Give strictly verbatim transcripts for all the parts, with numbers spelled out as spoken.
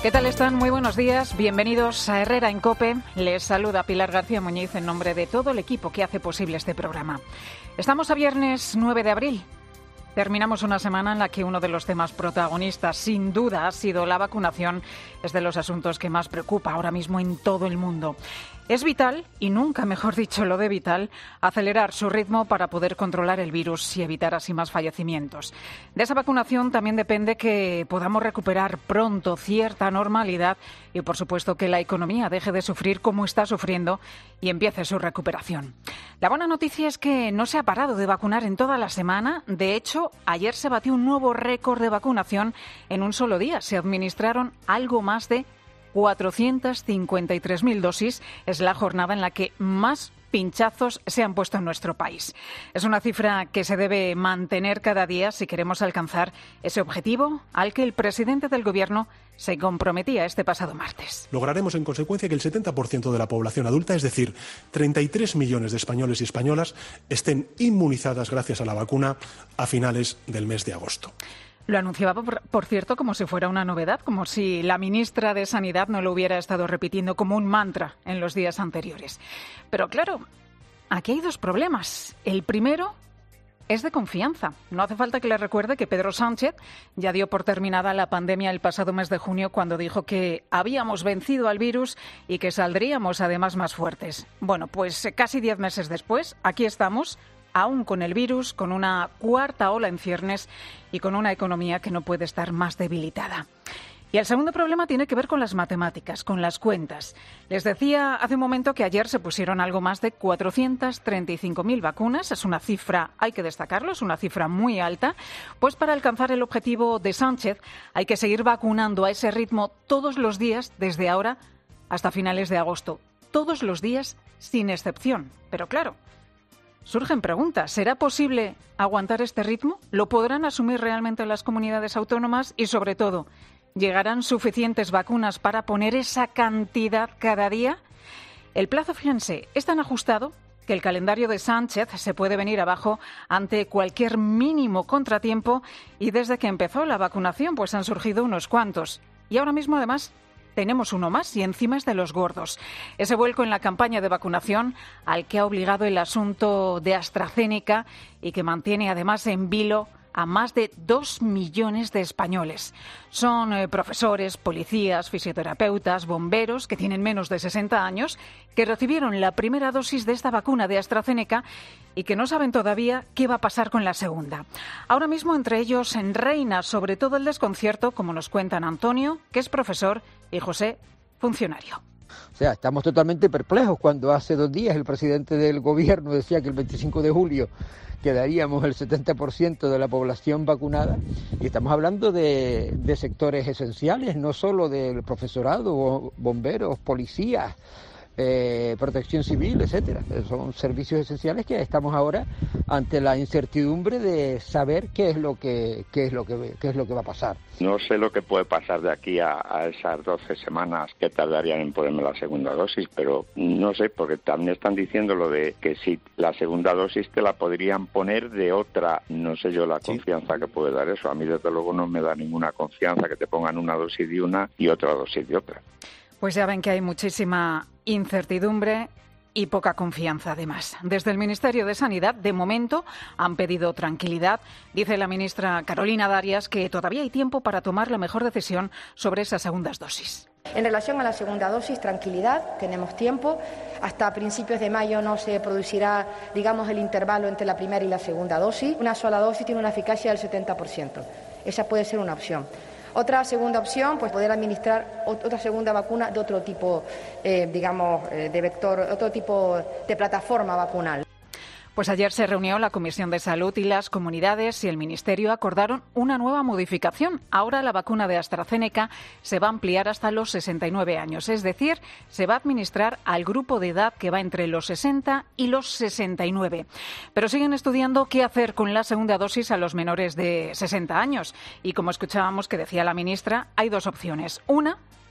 ¿Qué tal están? Muy buenos días. Bienvenidos a Herrera en COPE. Les saluda Pilar García Muñiz en nombre de todo el equipo que hace posible este programa. Estamos a viernes nueve de abril. Terminamos una semana en la que uno de los temas protagonistas, sin duda, ha sido la vacunación. Es de los asuntos que más preocupa ahora mismo en todo el mundo. Es vital, y nunca mejor dicho lo de vital, acelerar su ritmo para poder controlar el virus y evitar así más fallecimientos. De esa vacunación también depende que podamos recuperar pronto cierta normalidad y, por supuesto, que la economía deje de sufrir como está sufriendo y empiece su recuperación. La buena noticia es que no se ha parado de vacunar en toda la semana. De hecho, ayer se batió un nuevo récord de vacunación en un solo día. Se administraron algo más de cuatrocientas cincuenta y tres mil dosis. Es la jornada en la que más pinchazos se han puesto en nuestro país. Es una cifra que se debe mantener cada día si queremos alcanzar ese objetivo al que el presidente del Gobierno se comprometía este pasado martes. Lograremos, en consecuencia, que el setenta por ciento de la población adulta, es decir, treinta y tres millones de españoles y españolas, estén inmunizadas gracias a la vacuna a finales del mes de agosto. Lo anunciaba, por, por cierto, como si fuera una novedad, como si la ministra de Sanidad no lo hubiera estado repitiendo como un mantra en los días anteriores. Pero claro, aquí hay dos problemas. El primero es de confianza. No hace falta que le recuerde que Pedro Sánchez ya dio por terminada la pandemia el pasado mes de junio cuando dijo que habíamos vencido al virus y que saldríamos además más fuertes. Bueno, pues casi diez meses después, aquí estamos, aún con el virus, con una cuarta ola en ciernes y con una economía que no puede estar más debilitada. Y el segundo problema tiene que ver con las matemáticas, con las cuentas. Les decía hace un momento que ayer se pusieron algo más de cuatrocientas treinta y cinco mil vacunas. Es una cifra, hay que destacarlo, es una cifra muy alta. Pues para alcanzar el objetivo de Sánchez hay que seguir vacunando a ese ritmo todos los días desde ahora hasta finales de agosto. Todos los días sin excepción. Pero claro, surgen preguntas. ¿Será posible aguantar este ritmo? ¿Lo podrán asumir realmente las comunidades autónomas? Y, sobre todo, ¿llegarán suficientes vacunas para poner esa cantidad cada día? El plazo, fíjense, es tan ajustado que el calendario de Sánchez se puede venir abajo ante cualquier mínimo contratiempo y desde que empezó la vacunación pues han surgido unos cuantos. Y ahora mismo, además, tenemos uno más y encima es de los gordos. Ese vuelco en la campaña de vacunación al que ha obligado el asunto de AstraZeneca y que mantiene además en vilo a más de dos millones de españoles. Son eh, profesores, policías, fisioterapeutas, bomberos que tienen menos de sesenta años, que recibieron la primera dosis de esta vacuna de AstraZeneca y que no saben todavía qué va a pasar con la segunda. Ahora mismo entre ellos en reina sobre todo el desconcierto, como nos cuentan Antonio, que es profesor, y José, funcionario. O sea, estamos totalmente perplejos cuando hace dos días el presidente del Gobierno decía que el veinticinco de julio quedaríamos el setenta por ciento de la población vacunada y estamos hablando de, de sectores esenciales, no solo del profesorado, bomberos, policías, eh, protección civil, etcétera. Son servicios esenciales que estamos ahora ante la incertidumbre de saber qué es lo que qué es lo que qué es lo que va a pasar. No sé lo que puede pasar de aquí a, a esas doce semanas que tardarían en ponerme la segunda dosis, pero no sé, porque también están diciendo lo de que si la segunda dosis te la podrían poner de otra, no sé yo la confianza que puede dar eso. A mí desde luego no me da ninguna confianza que te pongan una dosis de una y otra dosis de otra. Pues ya ven que hay muchísima incertidumbre y poca confianza, además. Desde el Ministerio de Sanidad, de momento, han pedido tranquilidad. Dice la ministra Carolina Darias que todavía hay tiempo para tomar la mejor decisión sobre esas segundas dosis. En relación a la segunda dosis, tranquilidad, tenemos tiempo. Hasta principios de mayo no se producirá, digamos, el intervalo entre la primera y la segunda dosis. Una sola dosis tiene una eficacia del setenta por ciento. Esa puede ser una opción. Otra segunda opción, pues poder administrar otra segunda vacuna de otro tipo, eh, digamos, eh, de vector, otro tipo de plataforma vacunal. Pues ayer se reunió la Comisión de Salud y las comunidades y el Ministerio acordaron una nueva modificación. Ahora la vacuna de AstraZeneca se va a ampliar hasta los sesenta y nueve años, es decir, se va a administrar al grupo de edad que va entre los sesenta y los sesenta y nueve. Pero siguen estudiando qué hacer con la segunda dosis a los menores de sesenta años. Y como escuchábamos que decía la ministra, hay dos opciones. Una,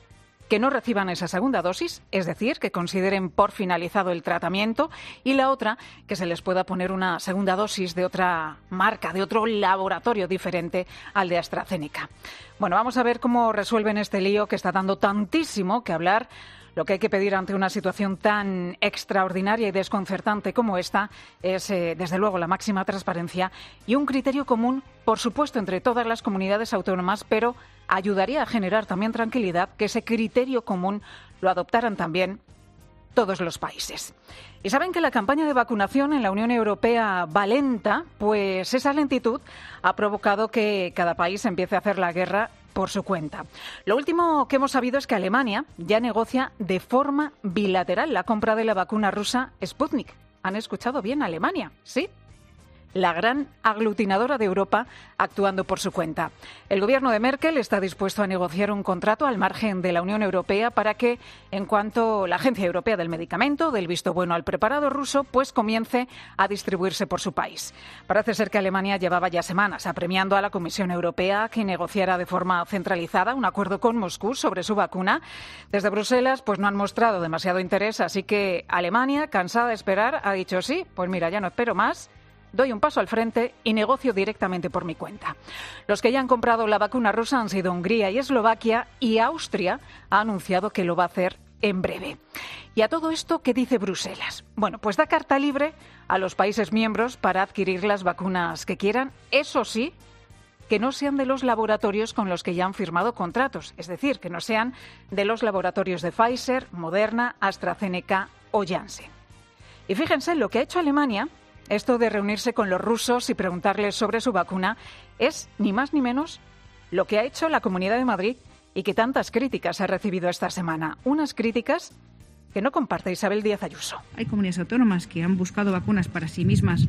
que no reciban esa segunda dosis, es decir, que consideren por finalizado el tratamiento, y la otra, que se les pueda poner una segunda dosis de otra marca, de otro laboratorio diferente al de AstraZeneca. Bueno, vamos a ver cómo resuelven este lío que está dando tantísimo que hablar. Lo que hay que pedir ante una situación tan extraordinaria y desconcertante como esta es, eh, desde luego, la máxima transparencia y un criterio común, por supuesto, entre todas las comunidades autónomas, pero ayudaría a generar también tranquilidad que ese criterio común lo adoptaran también todos los países. Y saben que la campaña de vacunación en la Unión Europea va lenta, pues esa lentitud ha provocado que cada país empiece a hacer la guerra por su cuenta. Lo último que hemos sabido es que Alemania ya negocia de forma bilateral la compra de la vacuna rusa Sputnik. ¿Han escuchado bien? Alemania, ¿sí? La gran aglutinadora de Europa actuando por su cuenta. El gobierno de Merkel está dispuesto a negociar un contrato al margen de la Unión Europea para que, en cuanto la Agencia Europea del Medicamento dé el visto bueno al preparado ruso, pues comience a distribuirse por su país. Parece ser que Alemania llevaba ya semanas apremiando a la Comisión Europea que negociara de forma centralizada un acuerdo con Moscú sobre su vacuna. Desde Bruselas, pues no han mostrado demasiado interés, así que Alemania, cansada de esperar, ha dicho sí, pues mira, ya no espero más. Doy un paso al frente y negocio directamente por mi cuenta. Los que ya han comprado la vacuna rusa han sido Hungría y Eslovaquia, y Austria ha anunciado que lo va a hacer en breve. ¿Y a todo esto qué dice Bruselas? Bueno, pues da carta libre a los países miembros para adquirir las vacunas que quieran, eso sí, que no sean de los laboratorios con los que ya han firmado contratos, es decir, que no sean de los laboratorios de Pfizer, Moderna, AstraZeneca o Janssen. Y fíjense, lo que ha hecho Alemania, esto de reunirse con los rusos y preguntarles sobre su vacuna, es ni más ni menos lo que ha hecho la Comunidad de Madrid y que tantas críticas ha recibido esta semana. Unas críticas que no comparte Isabel Díaz Ayuso. Hay comunidades autónomas que han buscado vacunas para sí mismas,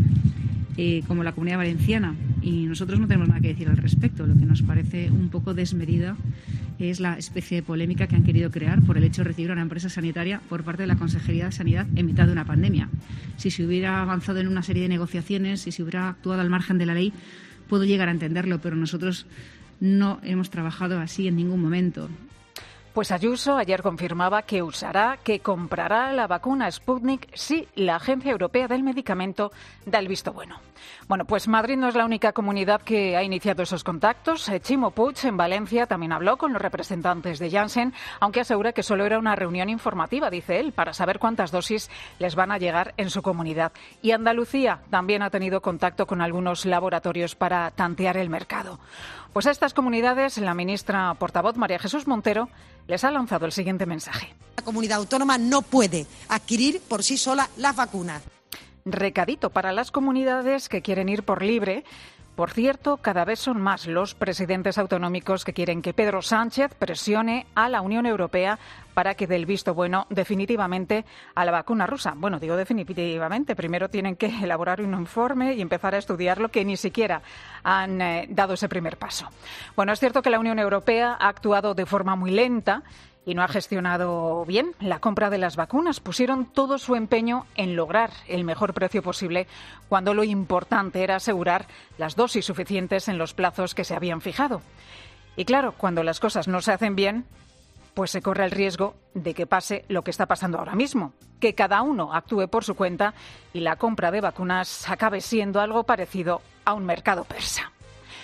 eh, como la Comunidad Valenciana, y nosotros no tenemos nada que decir al respecto. Lo que nos parece un poco desmedida es la especie de polémica que han querido crear por el hecho de recibir a una empresa sanitaria por parte de la Consejería de Sanidad en mitad de una pandemia. Si se hubiera avanzado en una serie de negociaciones, si se hubiera actuado al margen de la ley, puedo llegar a entenderlo, pero nosotros no hemos trabajado así en ningún momento. Pues Ayuso ayer confirmaba que usará, que comprará la vacuna Sputnik si la Agencia Europea del Medicamento da el visto bueno. Bueno, pues Madrid no es la única comunidad que ha iniciado esos contactos. Chimo Puig, en Valencia, también habló con los representantes de Janssen, aunque asegura que solo era una reunión informativa, dice él, para saber cuántas dosis les van a llegar en su comunidad. Y Andalucía también ha tenido contacto con algunos laboratorios para tantear el mercado. Pues a estas comunidades, la ministra portavoz María Jesús Montero les ha lanzado el siguiente mensaje. La comunidad autónoma no puede adquirir por sí sola las vacunas. Recadito para las comunidades que quieren ir por libre. Por cierto, cada vez son más los presidentes autonómicos que quieren que Pedro Sánchez presione a la Unión Europea para que dé el visto bueno definitivamente a la vacuna rusa. Bueno, digo definitivamente, primero tienen que elaborar un informe y empezar a estudiarlo, que ni siquiera han eh, dado ese primer paso. Bueno, es cierto que la Unión Europea ha actuado de forma muy lenta y no ha gestionado bien la compra de las vacunas. Pusieron todo su empeño en lograr el mejor precio posible, cuando lo importante era asegurar las dosis suficientes en los plazos que se habían fijado. Y claro, cuando las cosas no se hacen bien, pues se corre el riesgo de que pase lo que está pasando ahora mismo, que cada uno actúe por su cuenta y la compra de vacunas acabe siendo algo parecido a un mercado persa.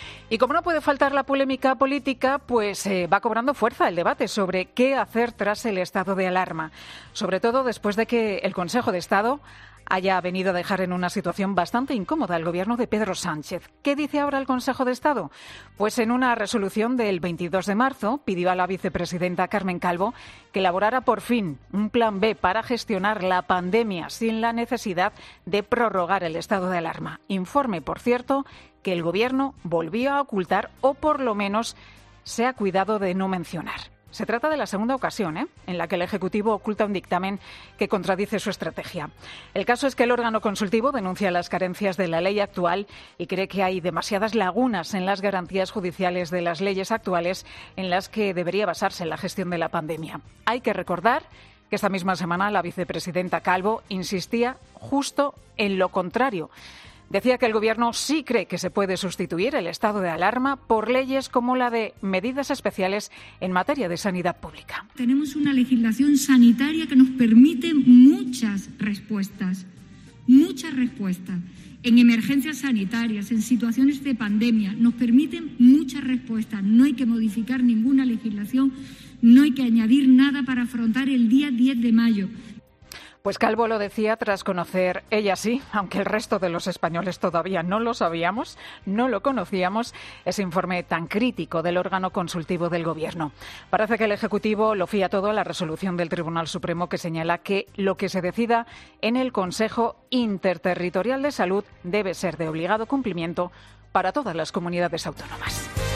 Y como no puede faltar la polémica política, pues eh, va cobrando fuerza el debate sobre qué hacer tras el estado de alarma, sobre todo después de que el Consejo de Estado haya venido a dejar en una situación bastante incómoda al gobierno de Pedro Sánchez. ¿Qué dice ahora el Consejo de Estado? Pues en una resolución del veintidós de marzo pidió a la vicepresidenta Carmen Calvo que elaborara por fin un plan B para gestionar la pandemia sin la necesidad de prorrogar el estado de alarma. Informe, por cierto, que el Gobierno volvió a ocultar, o por lo menos se ha cuidado de no mencionar. Se trata de la segunda ocasión ¿eh? en la que el Ejecutivo oculta un dictamen que contradice su estrategia. El caso es que el órgano consultivo denuncia las carencias de la ley actual y cree que hay demasiadas lagunas en las garantías judiciales de las leyes actuales en las que debería basarse la gestión de la pandemia. Hay que recordar que esta misma semana la vicepresidenta Calvo insistía justo en lo contrario. Decía que el Gobierno sí cree que se puede sustituir el estado de alarma por leyes como la de medidas especiales en materia de sanidad pública. Tenemos una legislación sanitaria que nos permite muchas respuestas, muchas respuestas. En emergencias sanitarias, en situaciones de pandemia, nos permiten muchas respuestas. No hay que modificar ninguna legislación, no hay que añadir nada para afrontar el día diez de mayo. Pues Calvo lo decía tras conocer, ella sí, aunque el resto de los españoles todavía no lo sabíamos, no lo conocíamos, ese informe tan crítico del órgano consultivo del Gobierno. Parece que el Ejecutivo lo fía todo a la resolución del Tribunal Supremo que señala que lo que se decida en el Consejo Interterritorial de Salud debe ser de obligado cumplimiento para todas las comunidades autónomas.